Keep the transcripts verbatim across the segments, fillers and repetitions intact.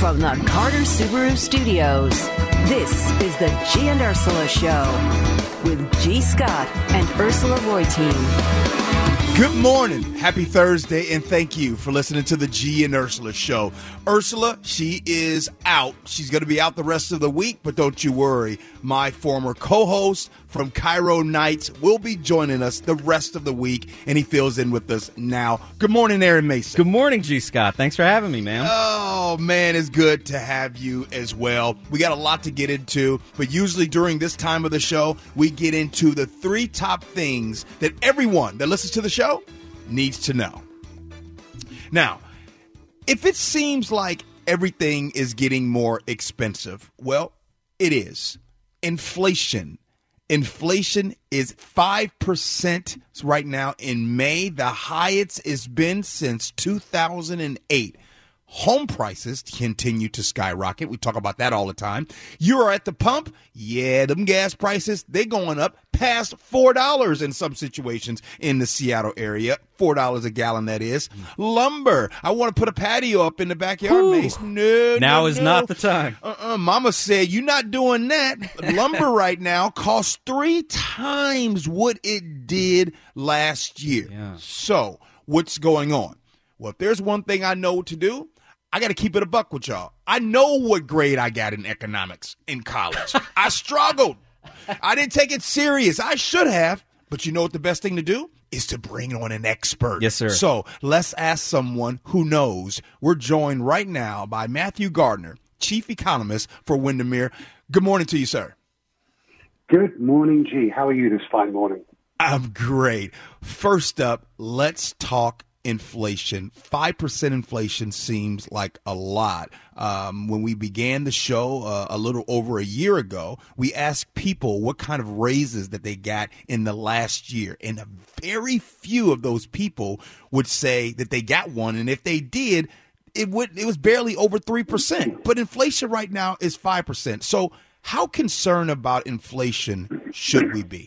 From the Carter Subaru Studios, this is the G and Ursula Show with G. Scott and Ursula Reutin. Good morning. Happy Thursday, and thank you for listening to the G and Ursula Show. Ursula, she is out. She's going to be out the rest of the week, but don't you worry. My former co-host from Cairo Nights will be joining us the rest of the week, and he fills in with us now. Good morning, Aaron Mason. Good morning, G. Scott. Thanks for having me, man. Oh, man, it's good to have you as well. We got a lot to get into, but usually during this time of the show, we get into the three top things that everyone that listens to the show needs to know. Now, if it seems like everything is getting more expensive, well, it is. Inflation. Inflation is five percent right now in May, the highest it's been since two thousand eight. Home prices continue to skyrocket. We talk about that all the time. You are at the pump. Yeah, them gas prices, they're going up past four dollars in some situations in the Seattle area. four dollars a gallon, that is. Lumber. I want to put a patio up in the backyard, Mace. No, Now no, is no. not the time. Uh-uh. Mama said, you're not doing that. Lumber right now costs three times what it did last year. Yeah. So what's going on? Well, if there's one thing I know to do, I got to keep it a buck with y'all. I know what grade I got in economics in college. I struggled. I didn't take it serious. I should have. But you know what the best thing to do is to bring on an expert. Yes, sir. So let's ask someone who knows. We're joined right now by Matthew Gardner, chief economist for Windermere. Good morning to you, sir. Good morning, G. How are you this fine morning? I'm great. First up, let's talk inflation. five percent inflation seems like a lot. Um, when we began the show uh, a little over a year ago, we asked people what kind of raises that they got in the last year. And a very few of those people would say that they got one. And if they did, it would it was barely over three percent. But inflation right now is five percent. So how concerned about inflation should we be?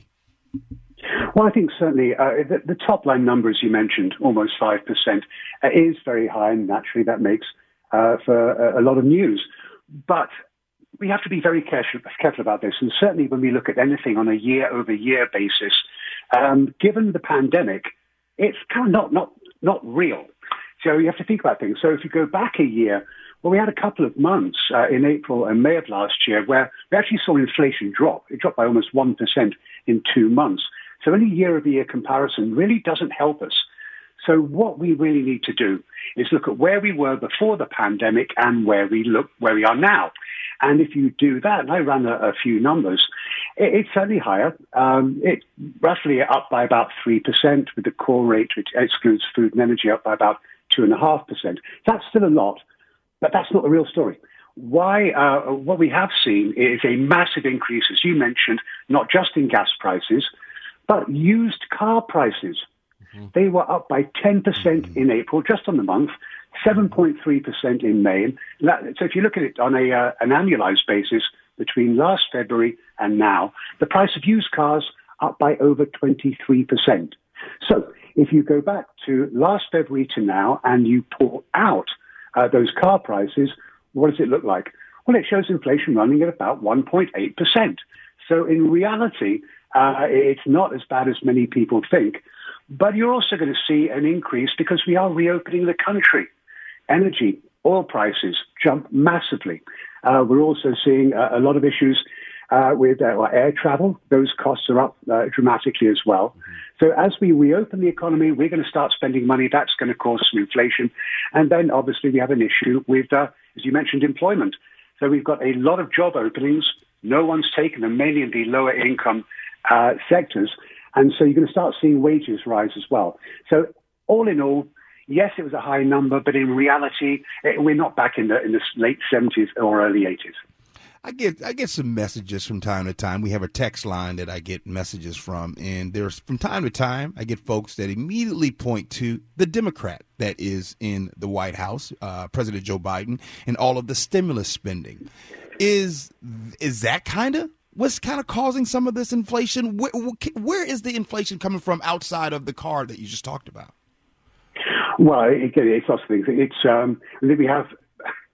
Well, I think certainly uh, the, the top line numbers you mentioned, almost five percent, uh, is very high, and naturally that makes uh, for a, a lot of news. But we have to be very careful, careful about this, and certainly when we look at anything on a year-over-year basis, um, given the pandemic, it's kind of not, not, not real. So you have to think about things. So if you go back a year, well, we had a couple of months uh, in April and May of last year where we actually saw inflation drop. It dropped by almost one percent in two months. So any year-over-year comparison really doesn't help us. So what we really need to do is look at where we were before the pandemic and where we look where we are now. And if you do that, and I ran a, a few numbers, it, it's certainly higher. Um, it roughly up by about three percent, with the core rate, which excludes food and energy, up by about two point five percent. That's still a lot, but that's not the real story. Why? Uh, what we have seen is a massive increase, as you mentioned, not just in gas prices, but used car prices. Mm-hmm. They were up by ten percent mm-hmm. in April, just on the month, seven point three percent in May. And that, so if you look at it on a uh, an annualized basis, between last February and now, the price of used cars up by over twenty-three percent. So if you go back to last February to now and you pull out uh, those car prices, what does it look like? Well, it shows inflation running at about one point eight percent. So in reality, Uh, it's not as bad as many people think. But you're also going to see an increase because we are reopening the country. Energy, oil prices jump massively. Uh, we're also seeing uh, a lot of issues uh, with uh, air travel. Those costs are up uh, dramatically as well. Mm-hmm. So as we reopen the economy, we're going to start spending money. That's going to cause some inflation. And then obviously we have an issue with, uh, as you mentioned, employment. So we've got a lot of job openings. No one's taken them, mainly in the lower income Uh, sectors, and so you're going to start seeing wages rise as well. So all in all, yes, it was a high number, but in reality, it, we're not back in the in the late seventies or early eighties. I get I get some messages from time to time. We have a text line that I get messages from, and there's from time to time I get folks that immediately point to the Democrat that is in the White House, uh, President Joe Biden, and all of the stimulus spending. Is is that kind of what's kind of causing some of this inflation? Where, where is the inflation coming from outside of the car that you just talked about? Well, again, it's lots of things. It's um, we have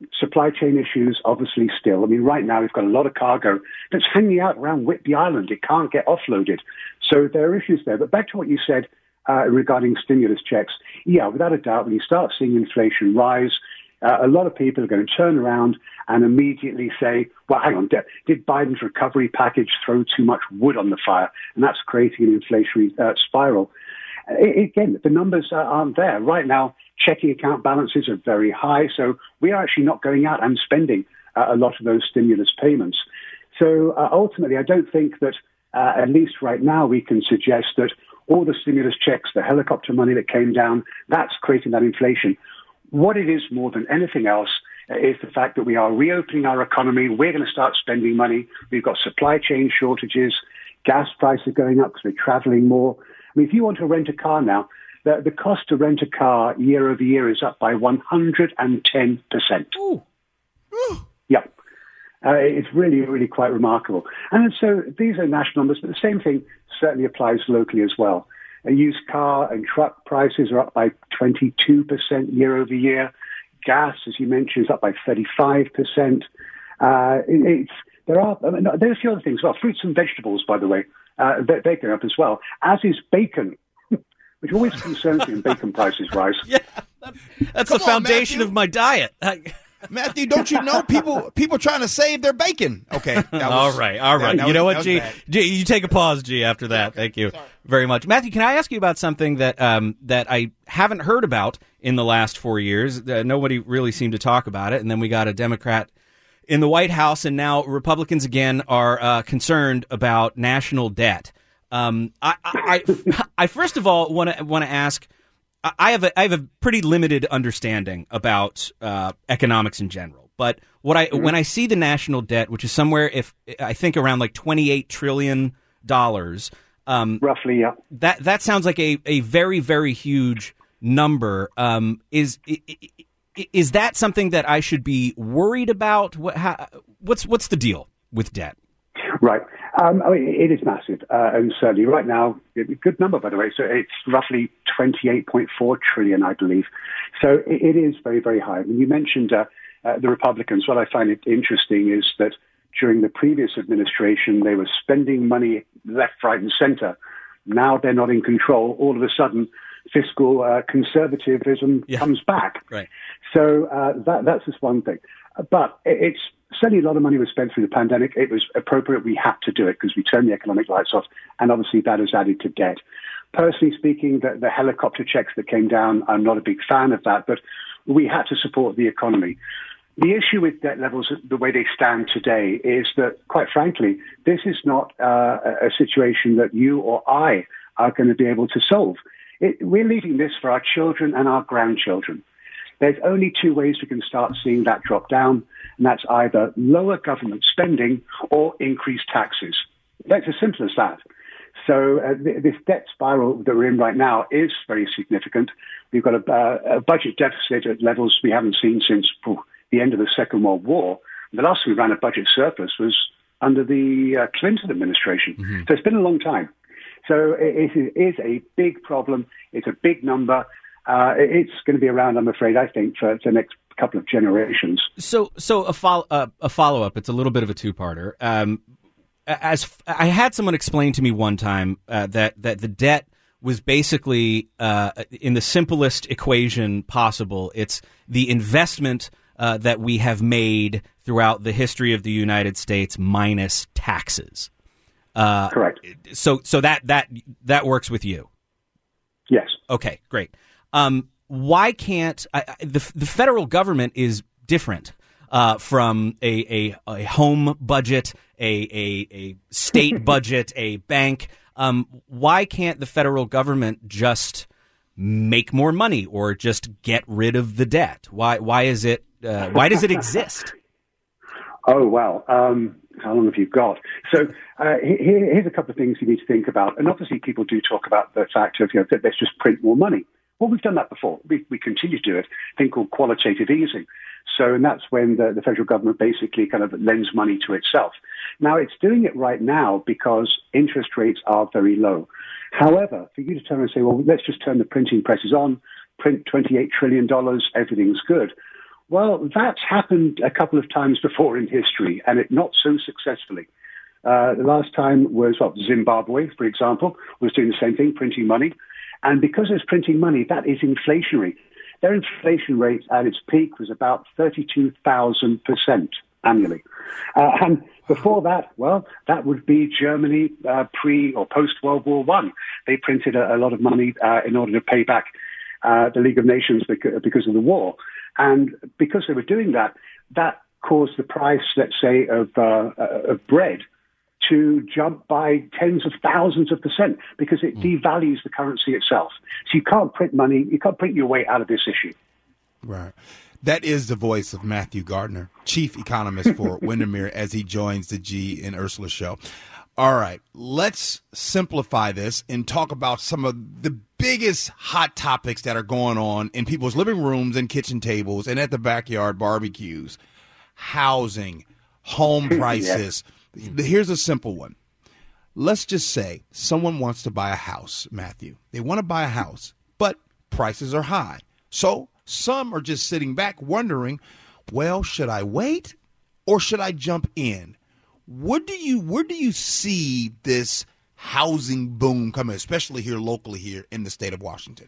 supply chain issues, obviously, still. I mean, right now, we've got a lot of cargo that's hanging out around Whitby Island. It can't get offloaded. So there are issues there. But back to what you said uh, regarding stimulus checks. Yeah, without a doubt, when you start seeing inflation rise, uh, a lot of people are going to turn around and immediately say, well, hang on, did, did Biden's recovery package throw too much wood on the fire? And that's creating an inflationary uh, spiral. Uh, again, the numbers uh, aren't there. Right now, checking account balances are very high, so we are actually not going out and spending uh, a lot of those stimulus payments. So uh, ultimately, I don't think that, uh, at least right now, we can suggest that all the stimulus checks, the helicopter money that came down, that's creating that inflation. What it is more than anything else uh, is the fact that we are reopening our economy. We're going to start spending money. We've got supply chain shortages. Gas prices going up because we're traveling more. I mean, if you want to rent a car now, The, the cost to rent a car year over year is up by one hundred ten percent. Ooh. Ooh. Yep. Uh, it's really, really quite remarkable. And so these are national numbers, but the same thing certainly applies locally as well. Uh, used car and truck prices are up by twenty-two percent year over year. Gas, as you mentioned, is up by thirty-five percent. Uh, it, it's, there are I mean, there are a few other things as well. Fruits and vegetables, by the way, uh, they're, they're going up as well, as is bacon, which always concerns me when bacon prices rise. Yeah, that's, that's the on, foundation Matthew. of my diet. Matthew, don't you know people people trying to save their bacon? Okay. that was- all right, all right. that- that you know was- what, that was G? bad. G? You take a pause, G, after that. Okay, Thank you sorry. very much. Matthew, can I ask you about something that um, that I haven't heard about in the last four years? Uh, nobody really seemed to talk about it, and then we got a Democrat in the White House, and now Republicans again are uh, concerned about national debt. Um, I, I, I, I first of all want to want to ask. I have a I have a pretty limited understanding about uh, economics in general, but what I mm-hmm. when I see the national debt, which is somewhere if I think around like twenty-eight trillion dollars, um, roughly, yeah. That that sounds like a, a very very huge number. Um, is is that something that I should be worried about? What how, what's what's the deal with debt? Right. Um, I mean, it is massive. Uh, and certainly right now, a good number, by the way. So it's roughly twenty-eight point four trillion, I believe. So it, it is very, very high. When you mentioned uh, uh, the Republicans, what I find it interesting is that during the previous administration, they were spending money left, right, and center. Now they're not in control. All of a sudden, fiscal uh, conservatism yeah. comes back. Right. So uh, that, that's just one thing. But it's certainly a lot of money was spent through the pandemic. It was appropriate. We had to do it because we turned the economic lights off, and obviously that has added to debt. Personally speaking, the, the helicopter checks that came down, I'm not a big fan of that, but we had to support the economy. The issue with debt levels, the way they stand today, is that, quite frankly, this is not uh, a situation that you or I are going to be able to solve. It, we're leaving this for our children and our grandchildren. There's only two ways we can start seeing that drop down, and that's either lower government spending or increase taxes. That's as simple as that. So uh, th- this debt spiral that we're in right now is very significant. We've got a, uh, a budget deficit at levels we haven't seen since oh, the end of the Second World War. The last time we ran a budget surplus was under the uh, Clinton administration. Mm-hmm. So it's been a long time. So it, it is a big problem. It's a big number. Uh, it's going to be around, I'm afraid, I think, for the next couple of generations. So, so a follow uh, a follow up. It's a little bit of a two parter. Um, as I had someone explain to me one time uh, that that the debt was basically uh, in the simplest equation possible. It's the investment uh, that we have made throughout the history of the United States minus taxes. Uh, Correct. So, so that that that works with you. Yes. Okay. Great. Um, why can't I, I, the the federal government is different uh, from a, a a home budget, a a, a state budget, a bank? Um, why can't the federal government just make more money or just get rid of the debt? Why why is it uh, why does it exist? Oh, well, um, how long have you got? So uh, here, here's a couple of things you need to think about. And obviously people do talk about the fact of, you know, that let's just print more money. Well, we've done that before. We, we continue to do it, a thing called qualitative easing. So, and that's when the, the federal government basically kind of lends money to itself. Now, it's doing it right now because interest rates are very low. However, for you to turn and say, well, let's just turn the printing presses on, print twenty-eight trillion dollars, everything's good. Well, that's happened a couple of times before in history, and it not so successfully. Uh, the last time was well, Zimbabwe, for example, was doing the same thing, printing money. And because it's printing money, that is inflationary. Their inflation rate at its peak was about thirty-two thousand percent annually. Uh, and before that, well, that would be Germany uh, pre or post-World War One. They printed a, a lot of money uh, in order to pay back uh, the League of Nations because, because of the war. And because they were doing that, that caused the price, let's say, of, uh, of bread to jump by tens of thousands of percent because it mm. devalues the currency itself. So you can't print money, you can't print your way out of this issue. Right. That is the voice of Matthew Gardner, chief economist for Windermere, as he joins the G and Ursula show. All right, let's simplify this and talk about some of the biggest hot topics that are going on in people's living rooms and kitchen tables and at the backyard barbecues. Housing, home prices. Yeah. Here's a simple one. Let's just say someone wants to buy a house, Matthew. They want to buy a house, but prices are high. So some are just sitting back wondering, well, should I wait or should I jump in? What do you, where do you see this housing boom coming, especially here locally here in the state of Washington?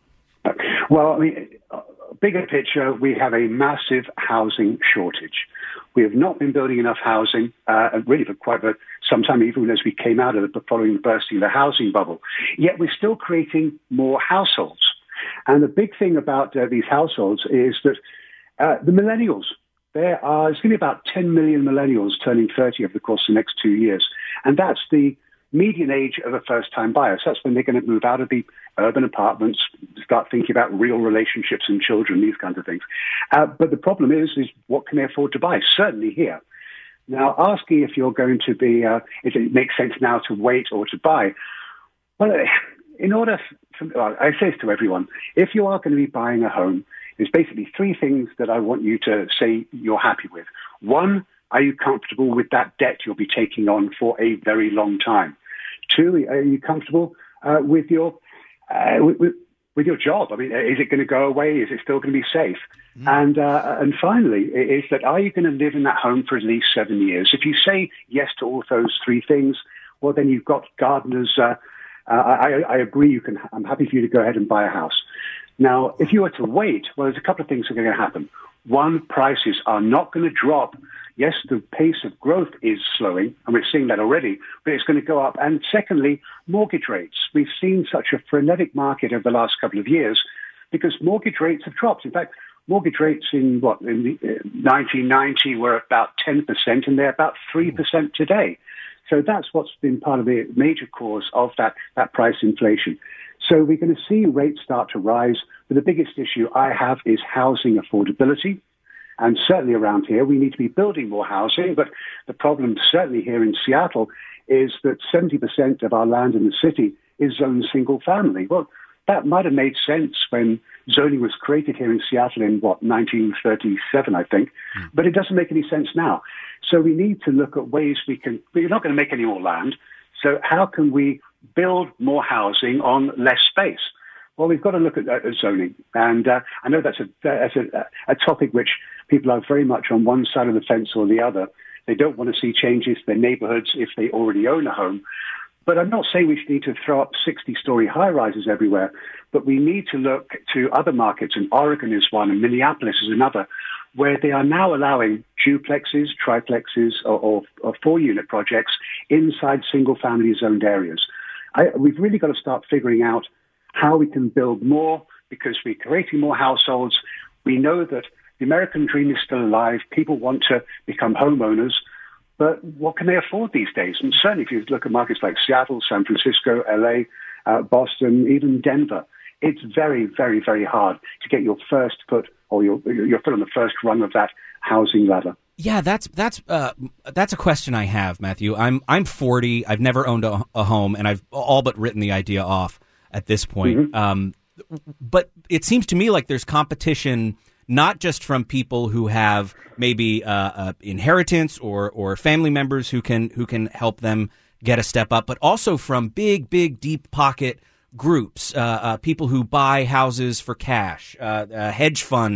Well, I mean, bigger picture, we have a massive housing shortage. We have not been building enough housing, uh, really for quite a, some time, even as we came out of the following the bursting of the housing bubble. Yet we're still creating more households. And the big thing about uh, these households is that uh, the millennials, there are, there's going to be about ten million millennials turning thirty over the course of the next two years. And that's the median age of a first-time buyer. So that's when they're going to move out of the urban apartments, start thinking about real relationships and children, these kinds of things. Uh, but the problem is, is what can they afford to buy? Certainly here. Now, asking if you're going to be, uh, if it makes sense now to wait or to buy, well, in order, for, well, I say this to everyone, if you are going to be buying a home, there's basically three things that I want you to say you're happy with. One, are you comfortable with that debt you'll be taking on for a very long time? Two, are you comfortable uh, with your uh, with, with, with your job? I mean, is it going to go away? Is it still going to be safe? Mm. And uh, and finally, is that are you going to live in that home for at least seven years? If you say yes to all those three things, well, then you've got Gardner's. Uh, uh, I, I agree. You can. I'm happy for you to go ahead and buy a house. Now, if you were to wait, well, there's a couple of things that are going to happen. One, prices are not going to drop. Yes, the pace of growth is slowing, and we're seeing that already, but it's going to go up. And secondly, mortgage rates. We've seen such a frenetic market over the last couple of years because mortgage rates have dropped. In fact, mortgage rates in what in the, uh, nineteen ninety were about ten percent, and they're about three percent today. So that's what's been part of the major cause of that, that price inflation. So we're going to see rates start to rise, but the biggest issue I have is housing affordability. And certainly around here, we need to be building more housing. But the problem certainly here in Seattle is that seventy percent of our land in the city is zoned single family. Well, that might have made sense when zoning was created here in Seattle in, what, nineteen thirty-seven, I think. Mm. But it doesn't make any sense now. So we need to look at ways we can, we're not going to make any more land. So how can we build more housing on less space? Well, we've got to look at uh, zoning. And uh, I know that's, a, that's a, a topic which people are very much on one side of the fence or the other. They don't want to see changes to their neighborhoods if they already own a home. But I'm not saying we need to throw up sixty-story high-rises everywhere, but we need to look to other markets, and Oregon is one, and Minneapolis is another, where they are now allowing duplexes, triplexes, or, or, or four-unit projects inside single-family zoned areas. I, we've really got to start figuring out how we can build more, because we're creating more households. We know that the American dream is still alive. People want to become homeowners, but what can they afford these days? And certainly if you look at markets like Seattle, San Francisco, L A, uh, Boston, even Denver, it's very, very, very hard to get your first foot or your, your foot on the first rung of that housing ladder. Yeah, that's that's uh, that's a question I have, Matthew. I'm I'm forty. I've never owned a, a home, and I've all but written the idea off at this point. Mm-hmm. Um, but it seems to me like there's competition, not just from people who have maybe uh, uh, inheritance or or family members who can who can help them get a step up, but also from big, big, deep pocket groups, uh, uh, people who buy houses for cash, uh, uh, hedge fund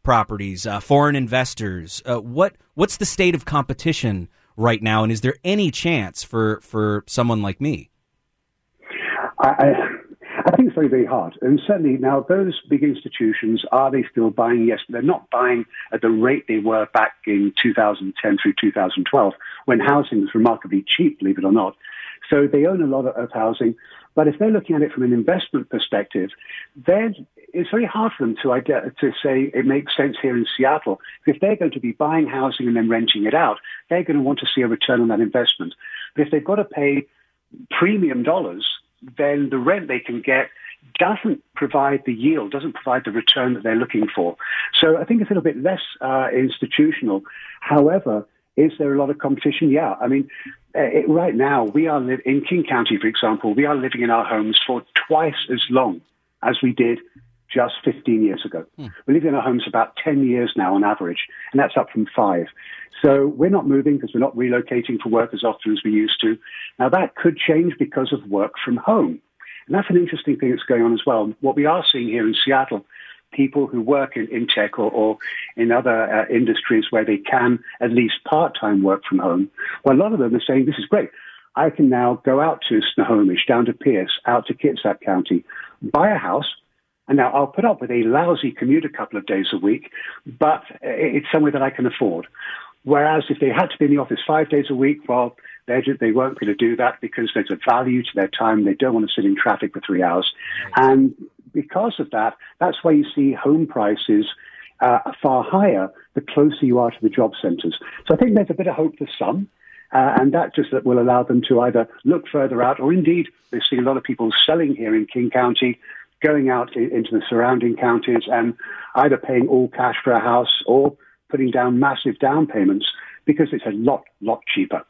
properties, uh, foreign investors. Uh, what what's the state of competition right now, and is there any chance for, for someone like me? I, I, I think it's very, very hard. And certainly now those big institutions, are they still buying? Yes, but they're not buying at the rate they were back in two thousand ten through two thousand twelve, when housing was remarkably cheap, believe it or not. So they own a lot of, of housing. But if they're looking at it from an investment perspective, then it's very hard for them to ide- to say it makes sense here in Seattle. If they're going to be buying housing and then renting it out, they're going to want to see a return on that investment. But if they've got to pay premium dollars, then the rent they can get doesn't provide the yield, doesn't provide the return that they're looking for. So I think it's a little bit less uh, institutional. However, is there a lot of competition? Yeah. I mean, it, right now, we are li- in King County, for example, we are living in our homes for twice as long as we did just fifteen years ago. Hmm. We live in our homes about ten years now on average, and that's up from five. So we're not moving because we're not relocating for work as often as we used to. Now, that could change because of work from home. And that's an interesting thing that's going on as well. What we are seeing here in Seattle, people who work in, in tech or, or in other uh, industries where they can at least part-time work from home, well, a lot of them are saying, this is great. I can now go out to Snohomish, down to Pierce, out to Kitsap County, buy a house, and now I'll put up with a lousy commute a couple of days a week, but it's somewhere that I can afford. Whereas if they had to be in the office five days a week, well, they they won't be able to do that because there's a value to their time. They don't want to sit in traffic for three hours. Right. And because of that, that's why you see home prices uh, far higher the closer you are to the job centers. So I think there's a bit of hope for some, uh, and that just will allow them to either look further out, or indeed, we're seeing a lot of people selling here in King County, going out in, into the surrounding counties and either paying all cash for a house or putting down massive down payments because it's a lot, lot cheaper.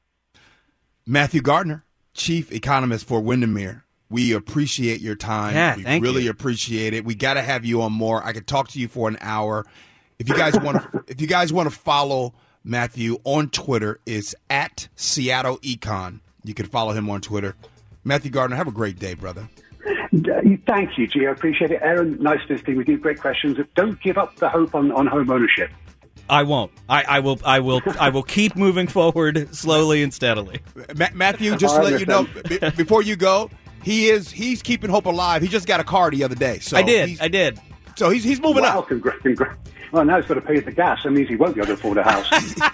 Matthew Gardner, Chief Economist for Windermere. We appreciate your time. Yeah, we thank really you. appreciate it. We got to have you on more. I could talk to you for an hour. If you guys want to, if you guys want to follow Matthew on Twitter, it's at Seattle Econ. You can follow him on Twitter. Matthew Gardner, have a great day, brother. Thank you, Gio. I appreciate it. Aaron, nice visiting with you. Great questions. Don't give up the hope on, on home ownership. I won't. I, I will. I will. I will keep moving forward slowly and steadily. Ma- Matthew, just to let you know, b- before you go, he is he's keeping hope alive. He just got a car the other day. So I did. I did. So he's he's moving wow, up. Congrats, congrats. Well, now he's got to pay the gas. That means he won't be able to afford a house.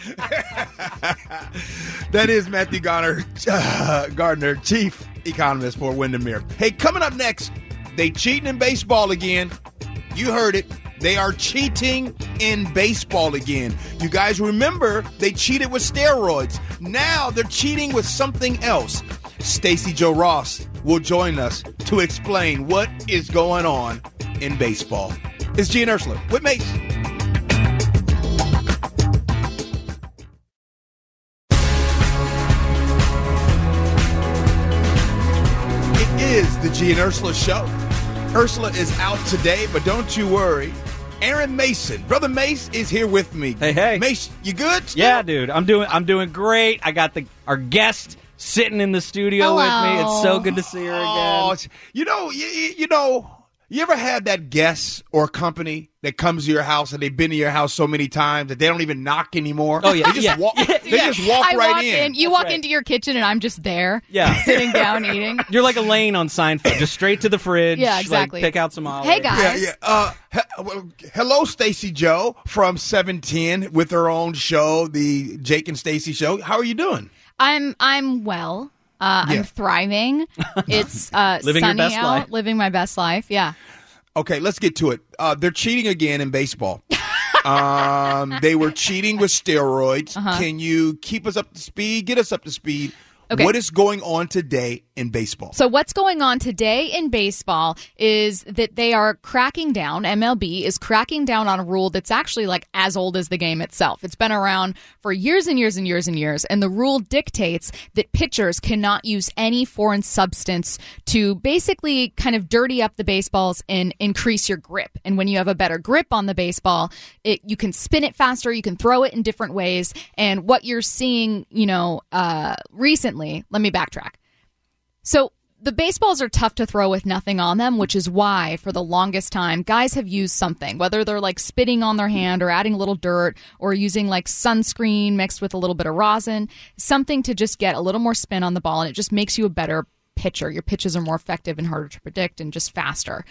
That is Matthew Gardner, uh, Gardner, Chief Economist for Windermere. Hey, coming up next, they cheating in baseball again. You heard it. They are cheating in baseball again. You guys remember they cheated with steroids. Now they're cheating with something else. Stacey Joe Ross will join us to explain what is going on in baseball. It's G and Ursula with Mace. It is the G and Ursula show. Ursula is out today, but don't you worry. Aaron Mason, Brother Mace, is here with me. Hey, hey, Mace, you good? Still? Yeah, dude, I'm doing. I'm doing great. I got the our guest sitting in the studio Hello. with me. It's so good to see her again. Oh, you know, you, you know, you ever had that guest or company that comes to your house and they've been to your house so many times that they don't even knock anymore? Oh yeah, they just yeah. walk. Yeah. They just walk I right walk in. You That's walk right. into your kitchen and I'm just there. Yeah. Sitting down eating. You're like Elaine on Seinfeld, just straight to the fridge. Yeah, exactly. Like, pick out some olives. Hey, guys. Yeah, yeah. Uh, he- well, hello, Stacey Joe from seven ten with her own show, the Jake and Stacey Show. How are you doing? I'm I'm well. Uh, Yeah. I'm thriving. It's uh, Living your sunny best out. life. Living my best life. Yeah. Okay, let's get to it. Uh, they're cheating again in baseball. um, they were cheating with steroids. Uh-huh. Can you keep us up to speed? Get us up to speed. Okay. What is going on today in baseball? So what's going on today in baseball is that they are cracking down, M L B is cracking down on a rule that's actually like as old as the game itself. It's been around for years and years and years and years. And the rule dictates that pitchers cannot use any foreign substance to basically kind of dirty up the baseballs and increase your grip. And when you have a better grip on the baseball, it, you can spin it faster, you can throw it in different ways. And what you're seeing, you know, uh, recently, let me backtrack. So the baseballs are tough to throw with nothing on them, which is why for the longest time guys have used something, whether they're like spitting on their hand or adding a little dirt or using like sunscreen mixed with a little bit of rosin, something to just get a little more spin on the ball, and it just makes you a better pitcher. Your pitches are more effective and harder to predict and just faster.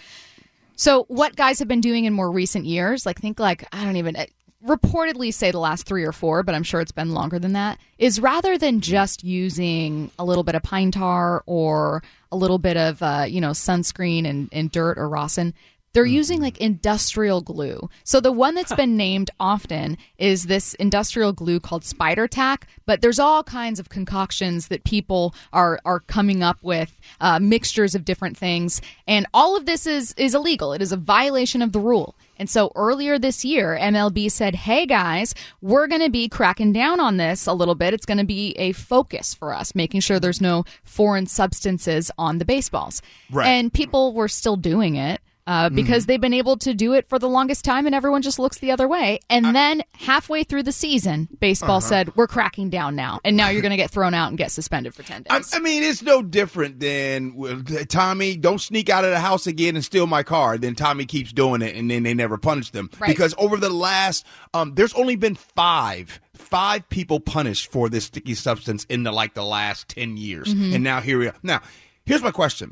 So what guys have been doing in more recent years, like think like, I don't even, reportedly say the last three or four, but I'm sure it's been longer than that, is rather than just using a little bit of pine tar or a little bit of, uh, you know, sunscreen and, and dirt or rosin, they're using like industrial glue. So the one that's been named often is this industrial glue called Spider Tack, but there's all kinds of concoctions that people are are coming up with, uh, mixtures of different things, and all of this is is illegal. It is a violation of the rule. And so earlier this year, M L B said, hey guys, we're going to be cracking down on this a little bit. It's going to be a focus for us, making sure there's no foreign substances on the baseballs. Right. And people were still doing it. Uh, because mm-hmm. they've been able to do it for the longest time, and everyone just looks the other way. And I, then halfway through the season, baseball uh-huh. said, we're cracking down now. And now you're going to get thrown out and get suspended for ten days. I, I mean, it's no different than, well, Tommy, don't sneak out of the house again and steal my car. Then Tommy keeps doing it, and then they never punish them. Right. Because over the last, um, there's only been five five people punished for this sticky substance in the like the last ten years. Mm-hmm. And now here we are. Now, here's my question.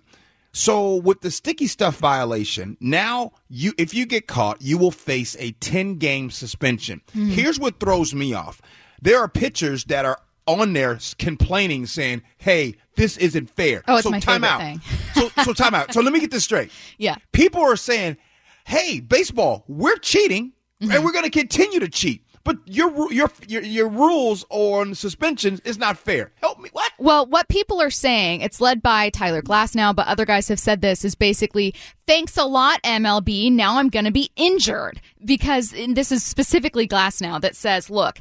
So with the sticky stuff violation, now you if you get caught, you will face a ten-game suspension. Mm. Here's what throws me off. There are pitchers that are on there complaining, saying, hey, this isn't fair. Oh, it's so my time favorite out. thing. so, so time out. So let me get this straight. Yeah. People are saying, hey, baseball, we're cheating, mm-hmm. and we're going to continue to cheat. But your your your your rules on suspensions is not fair. Help me. What? Well, what people are saying, it's led by Tyler Glasnow, but other guys have said this, is basically, thanks a lot, M L B. Now I'm going to be injured. Because and this is specifically Glasnow that says, look,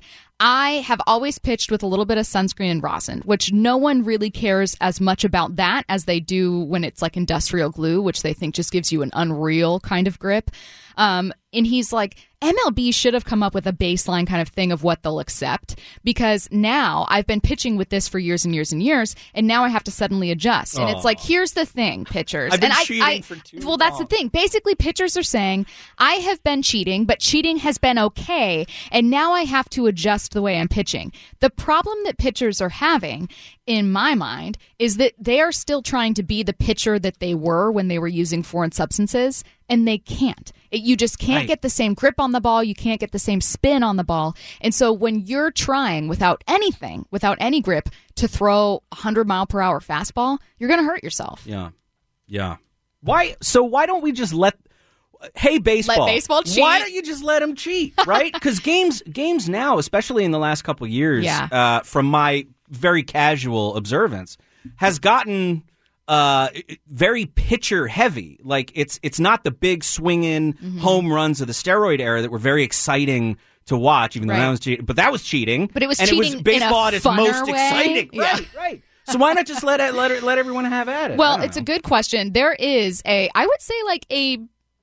I have always pitched with a little bit of sunscreen and rosin, which no one really cares as much about that as they do when it's like industrial glue, which they think just gives you an unreal kind of grip. Um, and he's like, M L B should have come up with a baseline kind of thing of what they'll accept, because now I've been pitching with this for years and years and years, and now I have to suddenly adjust. And oh. it's like, here's the thing, pitchers. I've been and I, cheating I, for too Well, that's long. the thing. Basically, pitchers are saying, I have been cheating, but cheating has been okay, and now I have to adjust the way I'm pitching. The problem that pitchers are having, in my mind, is that they are still trying to be the pitcher that they were when they were using foreign substances, and they can't. It, you just can't right. get the same grip on the ball. You can't get the same spin on the ball. And so when you're trying without anything, without any grip, to throw a one hundred mile per hour fastball, you're going to hurt yourself. Yeah. Yeah. Why? So why don't we just let... Hey, baseball. Let baseball cheat. Why don't you just let them cheat, right? Because games games now, especially in the last couple of years, yeah. uh, from my very casual observance, has gotten... Uh, very pitcher heavy. Like it's it's not the big swinging mm-hmm. home runs of the steroid era that were very exciting to watch. Even though right. that was cheating, but that was cheating. But it was and cheating it was baseball in a at its funner most way. exciting. Yeah. Right, right. So why not just let it, let it, let everyone have at it? Well, it's know. a good question. There is a, I would say, like a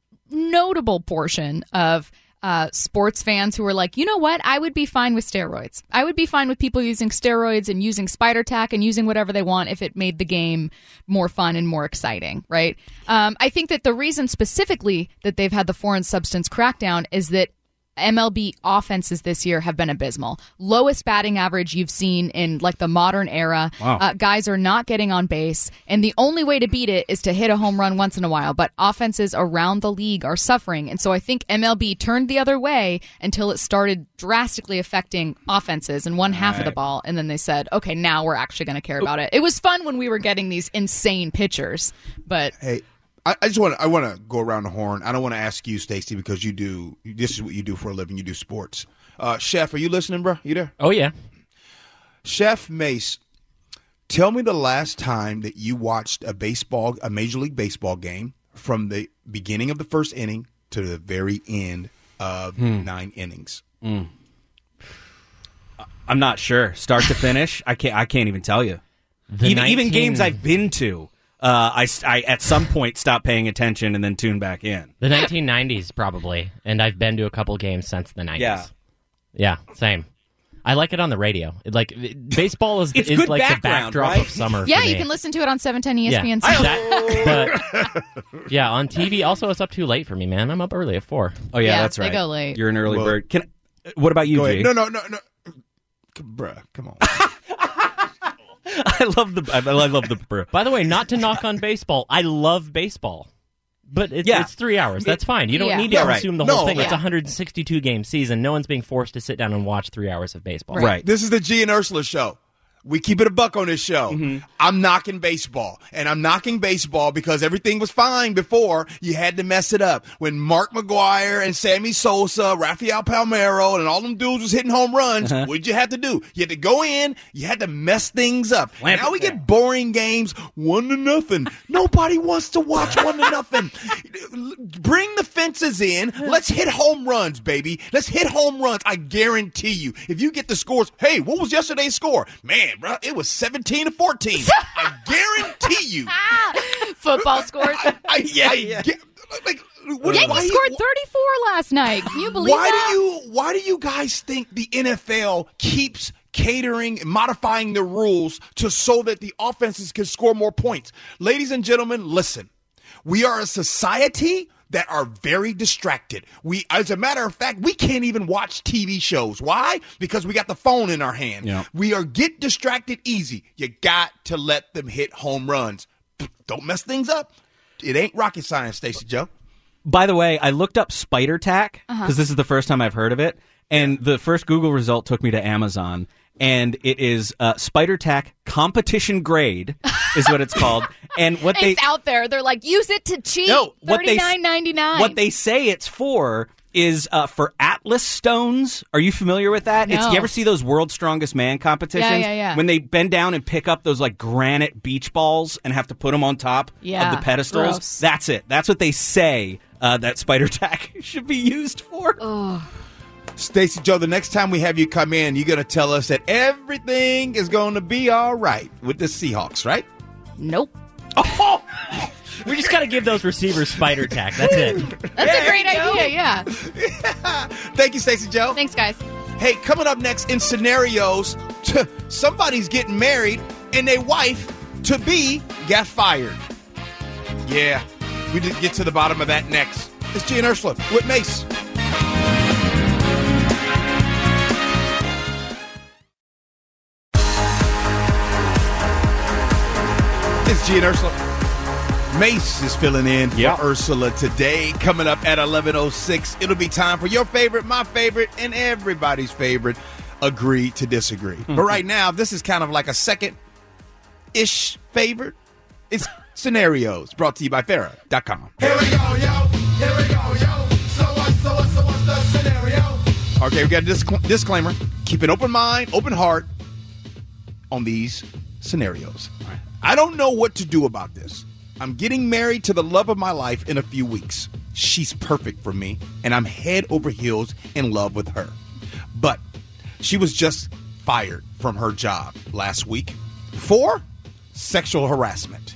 notable portion of uh, sports fans who are like, you know what? I would be fine with steroids. I would be fine with people using steroids and using Spider Tack and using whatever they want if it made the game more fun and more exciting, right? Um, I think that the reason specifically that they've had the foreign substance crackdown is that M L B offenses this year have been abysmal. Lowest batting average you've seen in like the modern era. Wow. Uh, guys are not getting on base, and the only way to beat it is to hit a home run once in a while. But offenses around the league are suffering, and so I think M L B turned the other way until it started drastically affecting offenses in one half right. of the ball, and then they said, okay, now we're actually going to care about it. It was fun when we were getting these insane pitchers, but... Hey. I, I just want to. I want to go around the horn. I don't want to ask you, Stacey, because you do. This is what you do for a living. You do sports. Uh, Chef, are you listening, bro? You there? Oh yeah. Chef Mace, tell me the last time that you watched a baseball, a Major League Baseball game from the beginning of the first inning to the very end of hmm. nine innings. Mm. I'm not sure. Start to finish, I can't. I can't even tell you. Even, nineteen... even games I've been to. Uh, I, I at some point stopped paying attention and then tuned back in. The nineteen nineties, probably. And I've been to a couple games since the nineties. Yeah. Yeah, same. I like it on the radio. It, like it, baseball is, It's is good like the background, backdrop right? of summer. Yeah, for you me. can listen to it on seven ten E S P N. Yeah. That, but yeah, on T V also it's up too late for me, man. I'm up early at four. Oh yeah, Yeah, that's they right. go late. You're an early Well- bird. Can what about you, Go ahead. G? No, no, no, no. Bruh, come on. I love the I love the bro. By the way, not to knock on baseball, I love baseball. But it's, Yeah. it's three hours. That's fine. You don't Yeah. need to Yeah, right. consume the No. whole thing. It's Yeah. a one hundred sixty-two game season. No one's being forced to sit down and watch three hours of baseball. Right. This is the G and Ursula show. We keep it a buck on this show. Mm-hmm. I'm knocking baseball, and I'm knocking baseball because everything was fine before. You had to mess it up. When Mark McGwire and Sammy Sosa, Rafael Palmeiro, and all them dudes was hitting home runs, Uh-huh. what'd you have to do? You had to go in. You had to mess things up. Lamp now it we down. get boring games, one to nothing. Nobody wants to watch one to nothing. Bring the fences in. Let's hit home runs, baby. Let's hit home runs. I guarantee you. If you get the scores, hey, what was yesterday's score? Man, bro, it was seventeen to fourteen. I guarantee you. Football scores. I, yeah, I, get- like, what, Yankees why- scored thirty-four last night. Can you believe why that? do you why do you guys think the N F L keeps catering and modifying the rules to so that the offenses can score more points? Ladies and gentlemen, listen. We are a society that are very distracted. We, as a matter of fact, we can't even watch T V shows. Why? Because we got the phone in our hand. Yeah. We are get distracted easy. You got to let them hit home runs. Don't mess things up. It ain't rocket science, Stacey Joe. By the way, I looked up spider tack because this is the first time I've heard of it, and the first Google result took me to Amazon, and it is uh, spider tack competition grade is what it's called. And what they It's out there. They're like, use it to cheat. no, what they thirty-nine ninety-nine. what they say it's for is uh, for Atlas stones. Are you familiar with that? It's, No. you ever see those World's Strongest Man competitions? Yeah, yeah, yeah. When they bend down and pick up those like granite beach balls and have to put them on top Yeah, of the pedestals. gross. That's it. That's what they say uh, that spider tack should be used for. Stacey Joe, the next time we have you come in, you're going to tell us that everything is going to be all right with the Seahawks, right? Nope. Oh, We just got to give those receivers spider tack. That's it. That's a great idea, yeah. thank you, Stacey Joe. Thanks, guys. Hey, coming up next in scenarios, t- somebody's getting married and their wife to be got fired. Yeah, we did get to the bottom of that next. It's G and Ursula with Mace. It's G and Ursula. Mace is filling in for Yeah. Ursula today. Coming up at eleven oh six, it'll be time for your favorite, my favorite, and everybody's favorite, Agree to Disagree. But right now, this is kind of like a second-ish favorite. It's Scenarios, brought to you by Farrah dot com. Here we go, yo. Here we go, yo. So what, so what, so what's the scenario? Okay, we got a disc- disclaimer. Keep an open mind, open heart on these scenarios. I don't know what to do about this. I'm getting married to the love of my life in a few weeks. She's perfect for me, and I'm head over heels in love with her. But she was just fired from her job last week for sexual harassment.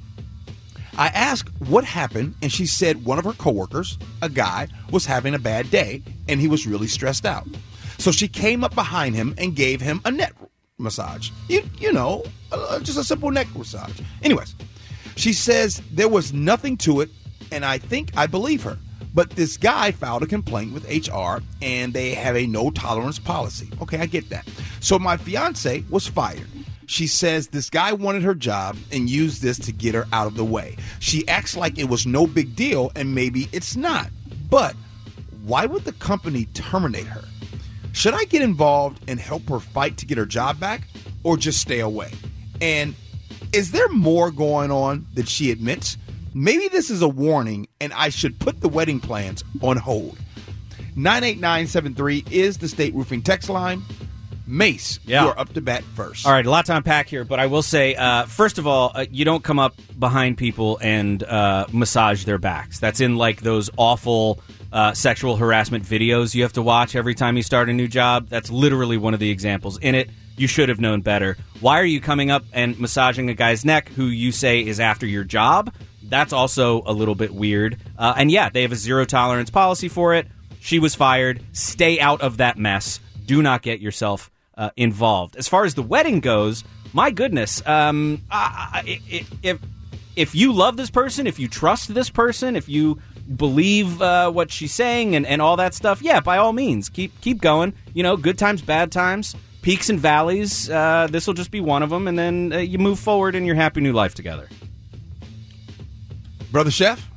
I asked what happened, and she said one of her coworkers, a guy, was having a bad day, and he was really stressed out. So she came up behind him and gave him a neck massage. You, you know, uh, just a simple neck massage. Anyways, she says there was nothing to it, and I think I believe her. But this guy filed a complaint with H R, and they have a no-tolerance policy. Okay, I get that. So my fiance was fired. She says this guy wanted her job and used this to get her out of the way. She acts like it was no big deal, and maybe it's not. But why would the company terminate her? Should I get involved and help her fight to get her job back, or just stay away? And is there more going on than she admits? Maybe this is a warning, and I should put the wedding plans on hold. nine eight nine seven three is the State Roofing text line. Mace, Yeah. you are up to bat first. All right, a lot to unpack here, but I will say, uh, first of all, uh, you don't come up behind people and uh, massage their backs. That's in like those awful uh, sexual harassment videos you have to watch every time you start a new job. That's literally one of the examples in it. You should have known better. Why are you coming up and massaging a guy's neck who you say is after your job? That's also a little bit weird. Uh, and yeah, they have a zero tolerance policy for it. She was fired. Stay out of that mess. Do not get yourself uh, involved. As far as the wedding goes, my goodness, um, I, I, if if you love this person, if you trust this person, if you believe uh, what she's saying and, and all that stuff, yeah, by all means, keep keep going. You know, good times, bad times, peaks and valleys. Uh, this will just be one of them, and then uh, you move forward in your happy new life together. Brother Chef?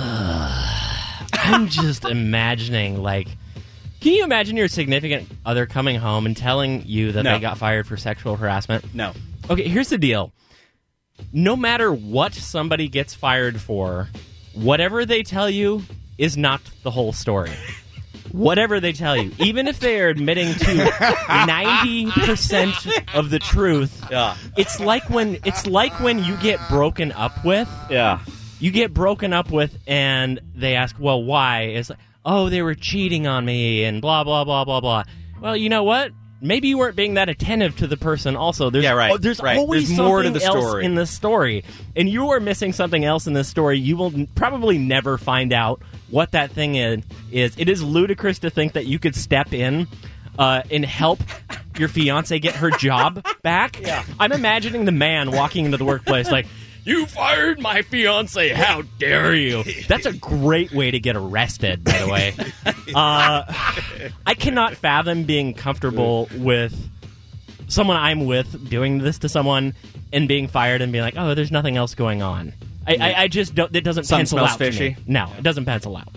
I'm just imagining, like, can you imagine your significant other coming home and telling you that No. they got fired for sexual harassment? No. Okay, here's the deal. No matter what somebody gets fired for, whatever they tell you is not the whole story. Whatever they tell you, even if they are admitting to ninety percent of the truth, Yeah. it's like when it's like when you get broken up with. Yeah. You get broken up with, and they ask, well, why? It's like, oh, they were cheating on me, and blah, blah, blah, blah, blah. Well, you know what? Maybe you weren't being that attentive to the person also. There's, Yeah, right, oh, there's right. always There's more to something the else story. in the story. And you are missing something else in this story. You will n- probably never find out what that thing is. is. It is ludicrous to think that you could step in uh, and help your fiance get her job back. Yeah. I'm imagining the man walking into the workplace like, you fired my fiance. How dare you? That's a great way to get arrested, by the way. Uh, I cannot fathom being comfortable with someone I'm with doing this to someone and being fired and being like, oh, there's nothing else going on. I, I, I just don't, it doesn't Something pencil smells out to fishy. me. No, it doesn't pencil out.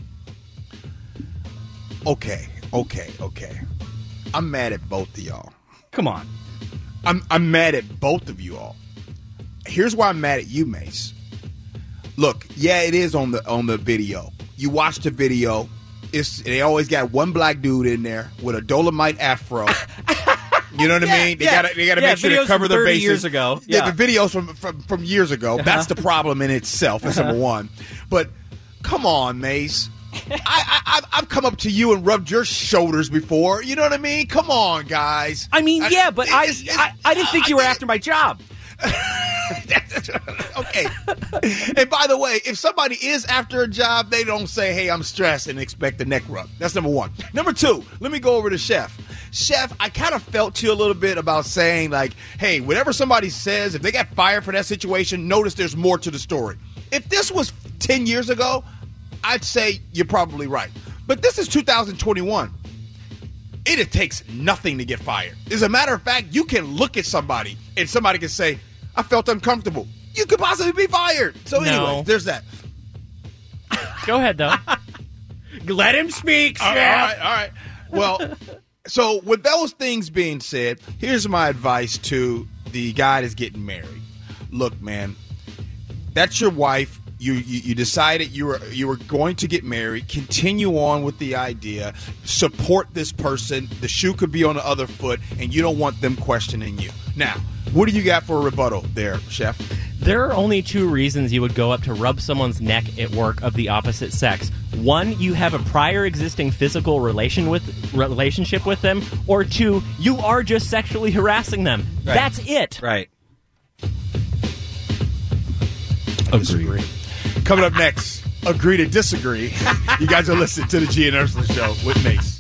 Okay, okay, okay. I'm mad at both of y'all. Come on. I'm I'm mad at both of you all. Here's why I'm mad at you, Mace. Look, yeah, it is on the on the video. You watch the video. It's they always got one black dude in there with a Dolomite afro. You know what I mean? They yeah. gotta they gotta Yeah, make sure videos to cover from their thirty bases. years ago. Yeah, Yeah. the videos from from, from years ago. That's the problem in itself. That's number one. But come on, Mace. I, I I've- I've come up to you and rubbed your shoulders before. You know what I mean? Come on, guys. I mean, yeah, but I, it's- it's- I, I didn't think you were after my job. Okay. And by the way, if somebody is after a job, they don't say, hey, I'm stressed and expect the neck rub. That's number one. Number two, let me go over to Chef. Chef, I kind of felt you a little bit about saying, like, hey, whatever somebody says, if they got fired for that situation, notice there's more to the story. If this was ten years ago, I'd say you're probably right. But this is two thousand twenty-one. It takes nothing to get fired. As a matter of fact, you can look at somebody and somebody can say, I felt uncomfortable. You could possibly be fired. So No. anyway, there's that. Go ahead, though. Let him speak, All right, all right. Well, so with those things being said, here's my advice to the guy that's getting married. Look, man, that's your wife. You, you you decided you were you were going to get married. Continue on with the idea. Support this person. The shoe could be on the other foot, and you don't want them questioning you. Now, what do you got for a rebuttal there, Chef? There are only two reasons you would go up to rub someone's neck at work of the opposite sex. One, you have a prior existing physical relation with relationship with them, or two, you are just sexually harassing them. Right. That's it. Right. Agree. Coming up next, agree to disagree. You guys are listening to the G and Ursula Show with Mace.